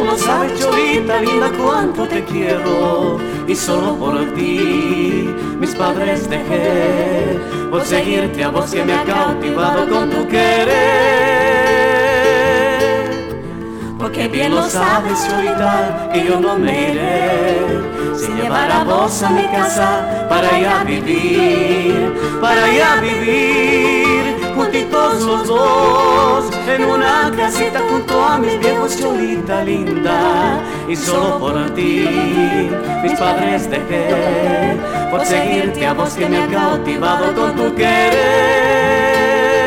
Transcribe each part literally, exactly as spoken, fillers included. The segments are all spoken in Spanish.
bien lo sabes, Cholita linda, cuánto te quiero. Y solo por ti mis padres dejé, por seguirte a vos que me ha cautivado con tu querer. Porque bien lo sabes, Cholita, que yo no me iré sin llevar a vos a mi casa para allá vivir, para allá vivir, juntitos los dos, en una casita junto a mis viejos, Cholita linda. Y solo por ti mis padres dejé, por seguirte a vos que me ha cautivado con tu querer.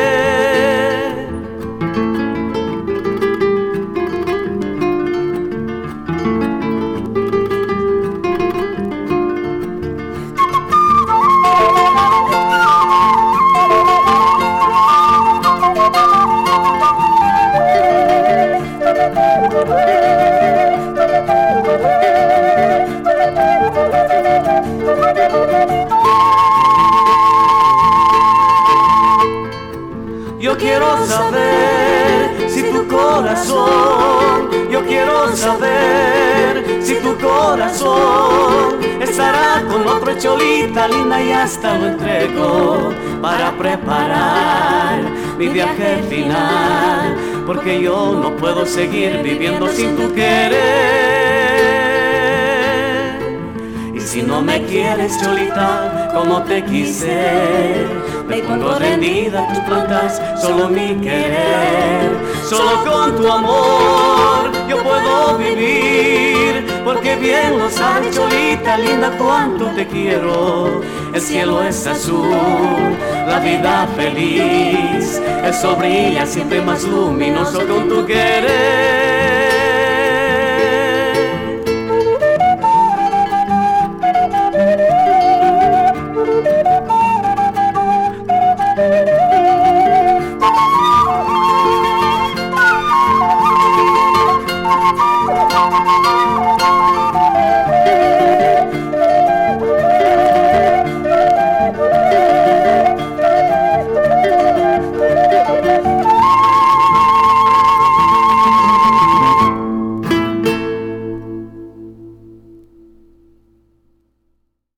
Yo quiero saber si tu corazón, yo quiero saber si tu corazón estará con otro, Cholita linda, y hasta lo entrego para preparar mi viaje final, porque yo no puedo seguir viviendo sin tu querer. Y si no me quieres, Cholita, como te quise, me pongo rendida a tus plantas, solo mi querer, solo con tu amor yo puedo vivir, porque bien lo sabes, Cholita linda, cuánto te quiero. El cielo es azul, la vida feliz, el sol brilla siempre más luminoso con tu querer. Thank you.